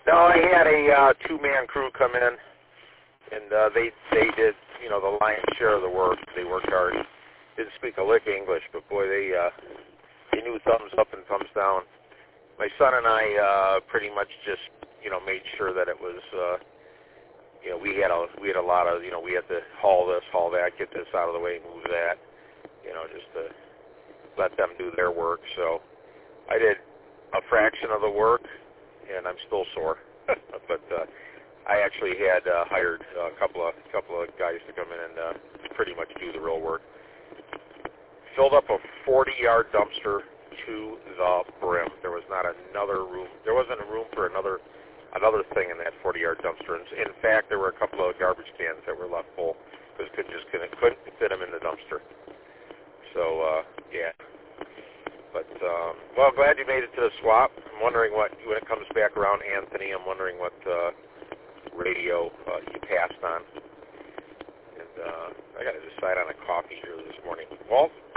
No, I had a two-man crew come in, and they did, the lion's share of the work. They worked hard. Didn't speak a lick of English, but boy, they knew thumbs up and thumbs down. My son and I pretty much just, made sure that it was, we had a lot of, we had to haul this, haul that, get this out of the way, move that, just to let them do their work. So I did a fraction of the work, and I'm still sore. But I actually had hired a couple of guys to come in and pretty much do the real work. Filled up a 40-yard dumpster to the brim. There was not another room. There wasn't a room for another thing in that 40-yard dumpster. In fact, there were a couple of garbage cans that were left full because couldn't fit them in the dumpster. So yeah. But well, glad you made it to the swap. I'm wondering when it comes back around, Anthony. I'm wondering what radio you passed on. And I got to decide on a coffee here this morning. Walt?